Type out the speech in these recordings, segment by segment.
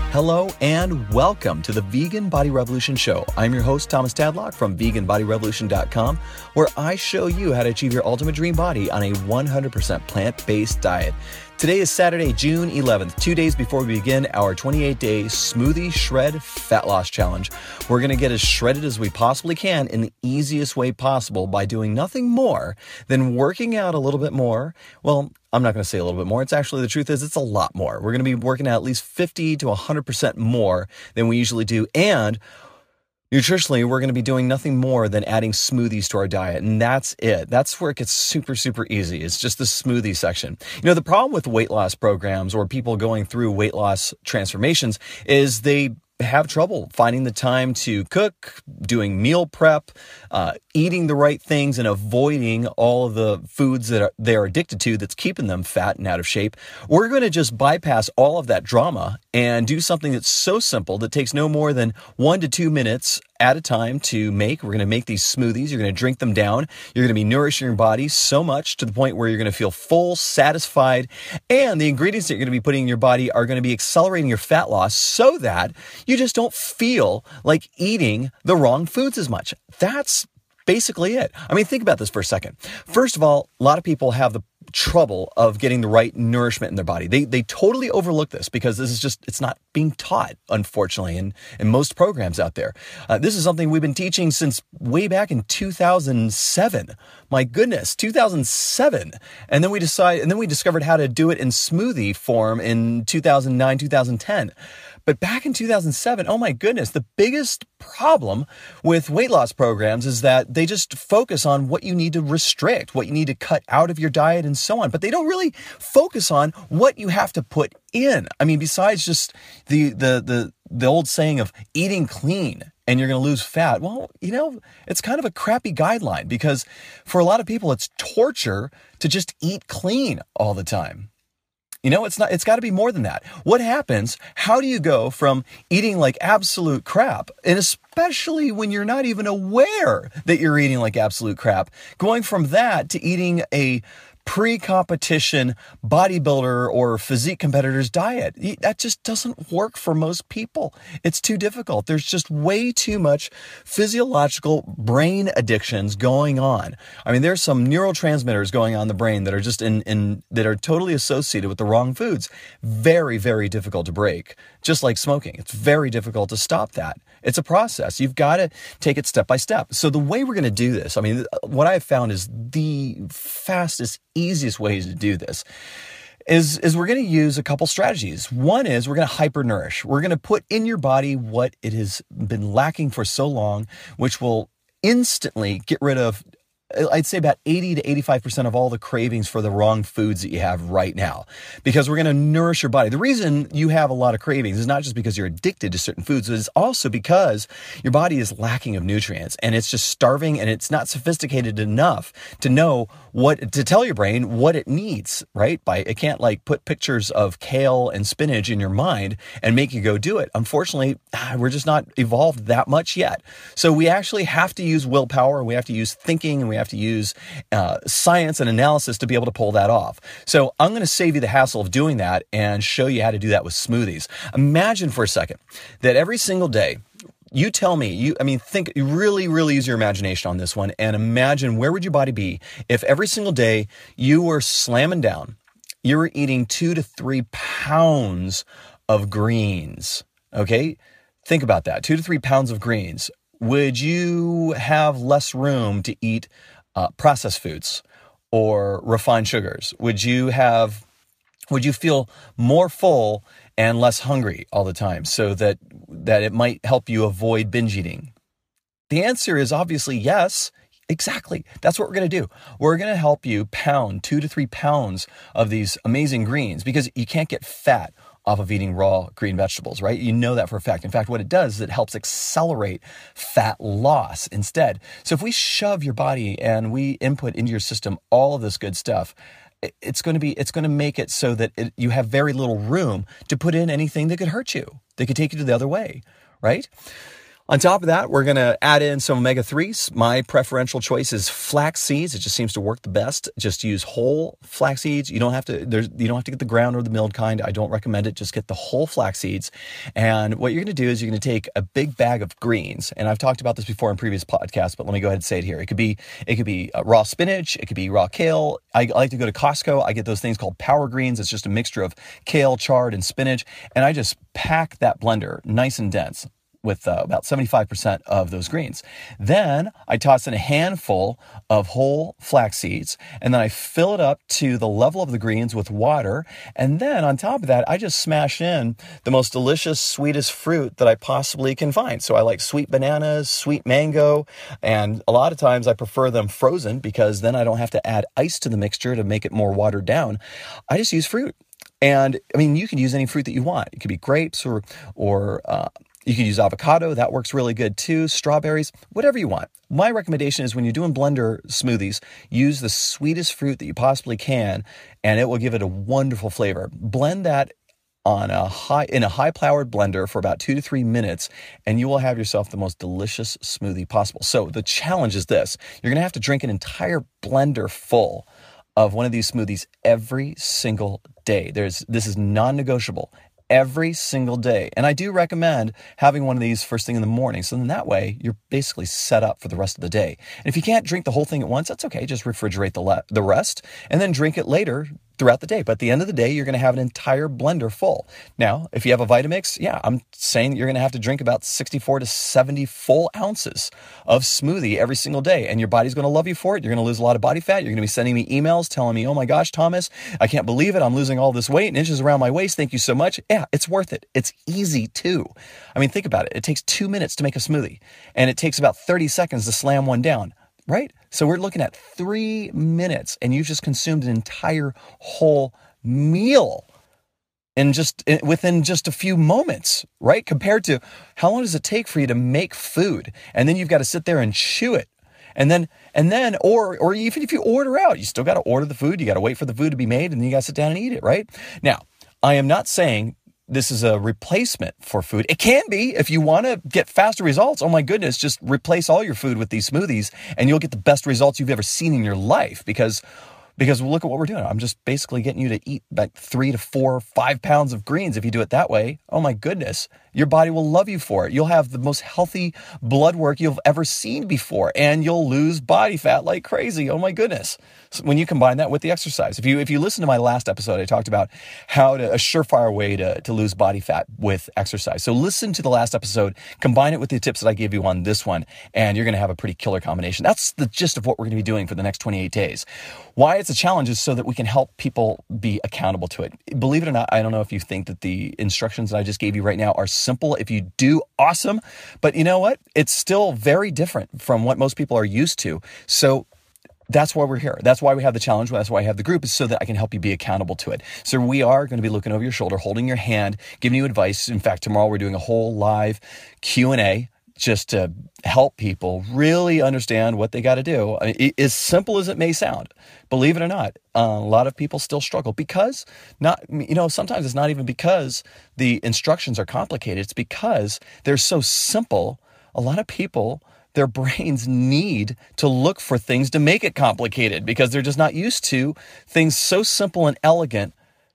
Hello and welcome to the Vegan Body Revolution Show. I'm your host, Thomas Tadlock from veganbodyrevolution.com, where I show you how to achieve your ultimate dream body on a 100% plant-based diet. Today is Saturday, June 11th, 2 days before we begin our 28-day Smoothie Shred Fat Loss Challenge. We're going to get as shredded as we possibly can in the easiest way possible by doing nothing more than working out a little bit more. Well, I'm not going to say a little bit more. It's actually, the truth is, it's a lot more. We're going to be working out at least 50 to 100% more than we usually do. And nutritionally, we're going to be doing nothing more than adding smoothies to our diet. And that's it. That's where it gets super, super easy. It's just the smoothie section. You know, the problem with weight loss programs or people going through weight loss transformations is they have trouble finding the time to cook, doing meal prep, eating the right things, and avoiding all of the foods that they're addicted to that's keeping them fat and out of shape. We're going to just bypass all of that drama and do something that's so simple that takes no more than 1 to 2 minutes at a time to make. We're going to make these smoothies. You're going to drink them down. You're going to be nourishing your body so much to the point where you're going to feel full, satisfied, and the ingredients that you're going to be putting in your body are going to be accelerating your fat loss so that you just don't feel like eating the wrong foods as much. That's basically it. I mean, think about this for a second. First of all, a lot of people have the trouble of getting the right nourishment in their body. They totally overlook this because this is just, it's not being taught, unfortunately, in most programs out there. This is something we've been teaching since way back in 2007. My goodness, 2007. And then we discovered how to do it in smoothie form in 2009, 2010. But back in 2007, oh my goodness, the biggest problem with weight loss programs is that they just focus on what you need to restrict, what you need to cut out of your diet and so on. But they don't really focus on what you have to put in. I mean, besides just the old saying of eating clean and you're going to lose fat. Well, you know, it's kind of a crappy guideline because for a lot of people, it's torture to just eat clean all the time. You know, it's got to be more than that. What happens? How do you go from eating like absolute crap, and especially when you're not even aware that you're eating like absolute crap, going from that to eating a pre-competition bodybuilder or physique competitor's diet? That just doesn't work for most people. It's too difficult. There's just way too much physiological brain addictions going on. I mean, there's some neurotransmitters going on in the brain that are just that are totally associated with the wrong foods. Very, very difficult to break. Just like smoking. It's very difficult to stop that. It's a process. You've got to take it step by step. So the way we're going to do this, I mean, what I've found is the fastest, easiest ways to do this is we're going to use a couple strategies. One is we're going to hyper-nourish. We're going to put in your body what it has been lacking for so long, which will instantly get rid of, I'd say, about 80 to 85% of all the cravings for the wrong foods that you have right now, because we're going to nourish your body. The reason you have a lot of cravings is not just because you're addicted to certain foods, but it's also because your body is lacking of nutrients and it's just starving and it's not sophisticated enough to know to tell your brain what it needs, right? It can't like put pictures of kale and spinach in your mind and make you go do it. Unfortunately, we're just not evolved that much yet. So we actually have to use willpower, we have to use thinking, and we have to use science and analysis to be able to pull that off. So I'm going to save you the hassle of doing that and show you how to do that with smoothies. Imagine for a second that every single day, you tell me, think, really, really use your imagination on this one and imagine where would your body be if every single day you were slamming down, you were eating 2 to 3 pounds of greens, okay? Think about that, 2 to 3 pounds of greens. Would you have less room to eat processed foods or refined sugars? Would you feel more full and less hungry all the time so that it might help you avoid binge eating? The answer is obviously yes. Exactly. That's what we're going to do. We're going to help you pound 2 to 3 pounds of these amazing greens because you can't get fat off of eating raw green vegetables, right? You know that for a fact. In fact, what it does is it helps accelerate fat loss instead. So if we shove your body and we input into your system all of this good stuff, it's going to make it so that you have very little room to put in anything that could hurt you, that could take you to the other way, right? On top of that, we're going to add in some omega-3s. My preferential choice is flax seeds. It just seems to work the best. Just use whole flax seeds. You don't have to get the ground or the milled kind. I don't recommend it. Just get the whole flax seeds. And what you're going to do is you're going to take a big bag of greens. And I've talked about this before in previous podcasts, but let me go ahead and say it here. It could be raw spinach. It could be raw kale. I like to go to Costco. I get those things called power greens. It's just a mixture of kale, chard, and spinach. And I just pack that blender nice and dense with about 75% of those greens. Then I toss in a handful of whole flax seeds, and then I fill it up to the level of the greens with water. And then on top of that, I just smash in the most delicious, sweetest fruit that I possibly can find. So I like sweet bananas, sweet mango, and a lot of times I prefer them frozen because then I don't have to add ice to the mixture to make it more watered down. I just use fruit. And I mean, you can use any fruit that you want. It could be grapes or you can use avocado. That works really good too. Strawberries, whatever you want. My recommendation is when you're doing blender smoothies, use the sweetest fruit that you possibly can, and it will give it a wonderful flavor. Blend that in a high-powered blender for about 2 to 3 minutes, and you will have yourself the most delicious smoothie possible. So the challenge is this. You're going to have to drink an entire blender full of one of these smoothies every single day. This is non-negotiable. Every single day. And I do recommend having one of these first thing in the morning. So then that way you're basically set up for the rest of the day. And if you can't drink the whole thing at once, that's okay. Just refrigerate the rest and then drink it later throughout the day. But at the end of the day, you're going to have an entire blender full. Now, if you have a Vitamix, I'm saying you're going to have to drink about 64 to 70 full ounces of smoothie every single day. And your body's going to love you for it. You're going to lose a lot of body fat. You're going to be sending me emails telling me, oh my gosh, Thomas, I can't believe it. I'm losing all this weight and inches around my waist. Thank you so much. Yeah, it's worth it. It's easy too. I mean, think about it. It takes 2 minutes to make a smoothie and it takes about 30 seconds to slam one down. Right? So we're looking at 3 minutes and you've just consumed an entire whole meal within just a few moments, right? Compared to how long does it take for you to make food? And then you've got to sit there and chew it. And then, or even if you order out, you still got to order the food. You got to wait for the food to be made and then you got to sit down and eat it, right? Now, I am not saying this is a replacement for food. It can be if you want to get faster results. Oh my goodness, just replace all your food with these smoothies and you'll get the best results you've ever seen in your life because look at what we're doing. I'm just basically getting you to eat like 3 to 4 or 5 pounds of greens if you do it that way. Oh my goodness, your body will love you for it. You'll have the most healthy blood work you've ever seen before and you'll lose body fat like crazy. Oh my goodness. So when you combine that with the exercise, if you listen to my last episode, I talked about a surefire way to lose body fat with exercise. So listen to the last episode, combine it with the tips that I gave you on this one, and you're going to have a pretty killer combination. That's the gist of what we're going to be doing for the next 28 days. Why it's a challenge is so that we can help people be accountable to it. Believe it or not, I don't know if you think that the instructions that I just gave you right now are simple. If you do, awesome. But you know what? It's still very different from what most people are used to. So that's why we're here. That's why we have the challenge. That's why I have the group, is so that I can help you be accountable to it. So we are going to be looking over your shoulder, holding your hand, giving you advice. In fact, tomorrow we're doing a whole live Q&A just to help people really understand what they got to do. I mean, as simple as it may sound, believe it or not, a lot of people still struggle because sometimes it's not even because the instructions are complicated. It's because they're so simple. A lot of people, their brains need to look for things to make it complicated because they're just not used to things so simple and elegant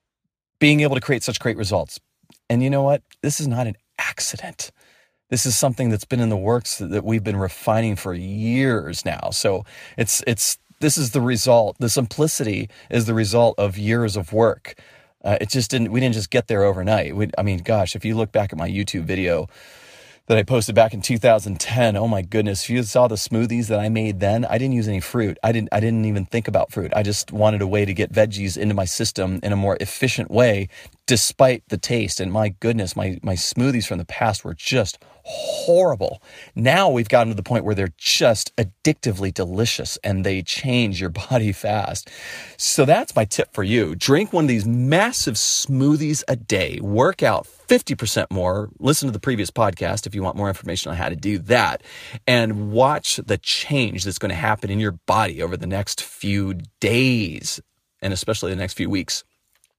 being able to create such great results. And you know what? This is not an accident. This is something that's been in the works that we've been refining for years now. So this is the result. The simplicity is the result of years of work. We didn't just get there overnight. If you look back at my YouTube video that I posted back in 2010. Oh my goodness. If you saw the smoothies that I made then, I didn't use any fruit. I didn't even think about fruit. I just wanted a way to get veggies into my system in a more efficient way, despite the taste. And my goodness, my smoothies from the past were just horrible. Now we've gotten to the point where they're just addictively delicious and they change your body fast. So that's my tip for you. Drink one of these massive smoothies a day. Work out 50% more. Listen to the previous podcast if you want more information on how to do that. And watch the change that's going to happen in your body over the next few days and especially the next few weeks.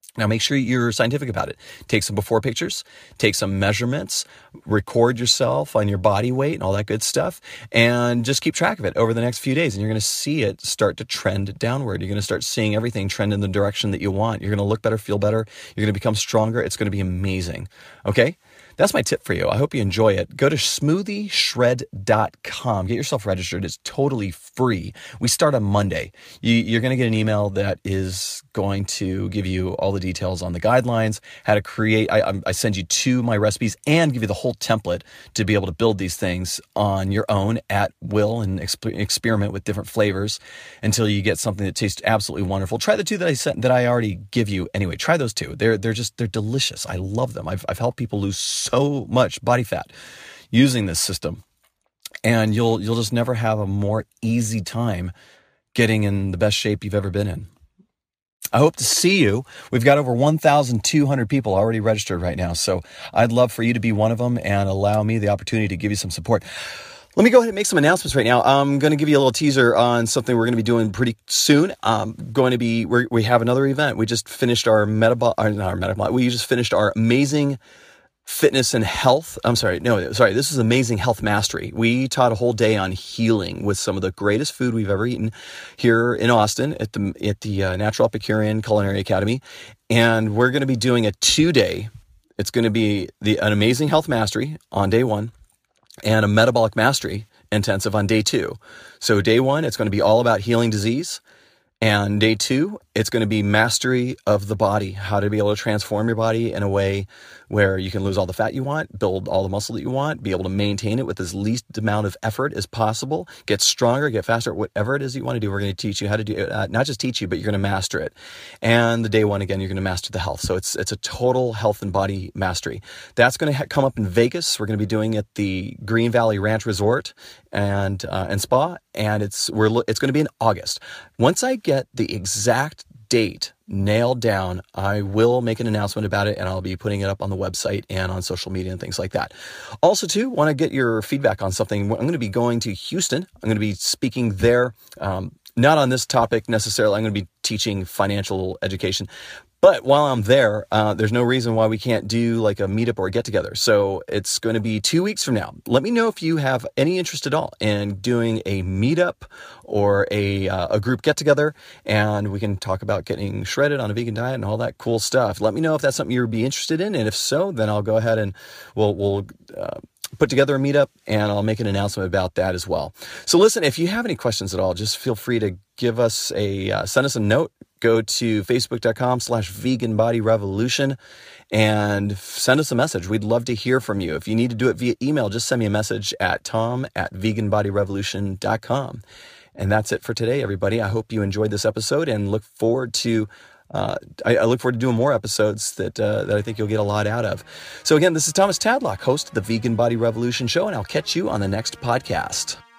Now, make sure you're scientific about it. Take some before pictures, take some measurements, record yourself on your body weight and all that good stuff, and just keep track of it over the next few days. And you're going to see it start to trend downward. You're going to start seeing everything trend in the direction that you want. You're going to look better, feel better. You're going to become stronger. It's going to be amazing. Okay? That's my tip for you. I hope you enjoy it. Go to smoothieshred.com. Get yourself registered. It's totally free. We start on Monday. You're going to get an email that is going to give you all the details on the guidelines, how to create. I send you 2 my recipes and give you the whole template to be able to build these things on your own at will and experiment with different flavors until you get something that tastes absolutely wonderful. Try the 2 that I already give you anyway. Try those 2. They're delicious. I love them. I've helped people lose so much body fat using this system, and you'll just never have a more easy time getting in the best shape you've ever been in. I hope to see you. We've got over 1,200 people already registered right now, so I'd love for you to be one of them and allow me the opportunity to give you some support. Let me go ahead and make some announcements right now. I'm going to give you a little teaser on something we're going to be doing pretty soon. We have another event. We just finished our we just finished our amazing fitness and health. This is Amazing Health Mastery. We taught a whole day on healing with some of the greatest food we've ever eaten here in Austin at the Natural Epicurean Culinary Academy. And we're going to be doing a 2-day. It's going to be an Amazing Health Mastery on day 1 and a Metabolic Mastery intensive on day 2. So day 1, it's going to be all about healing disease. And day 2, it's going to be mastery of the body, how to be able to transform your body in a way where you can lose all the fat you want, build all the muscle that you want, be able to maintain it with as least amount of effort as possible, get stronger, get faster, whatever it is you want to do. We're going to teach you how to do it, not just teach you, but you're going to master it. And the day 1, again, you're going to master the health. So it's a total health and body mastery. That's going to come up in Vegas. We're going to be doing it at the Green Valley Ranch Resort and Spa, and it's going to be in August. Once I get the exact date nailed down, I will make an announcement about it, and I'll be putting it up on the website and on social media and things like that. Also, too, want to get your feedback on something. I'm going to be going to Houston. I'm going to be speaking there, not on this topic necessarily. I'm going to be teaching financial education. But while I'm there, there's no reason why we can't do like a meetup or a get-together. So it's going to be 2 weeks from now. Let me know if you have any interest at all in doing a meetup or a group get-together, and we can talk about getting shredded on a vegan diet and all that cool stuff. Let me know if that's something you'd be interested in, and if so, then I'll go ahead and we'll put together a meetup, and I'll make an announcement about that as well. So listen, if you have any questions at all, just feel free to give us send us a note. Go to facebook.com/veganbodyrevolution and send us a message. We'd love to hear from you. If you need to do it via email, just send me a message at tom@veganbodyrevolution.com. And that's it for today, everybody. I hope you enjoyed this episode and look forward to I look forward to doing more episodes that I think you'll get a lot out of. So again, this is Thomas Tadlock, host of the Vegan Body Revolution Show, and I'll catch you on the next podcast.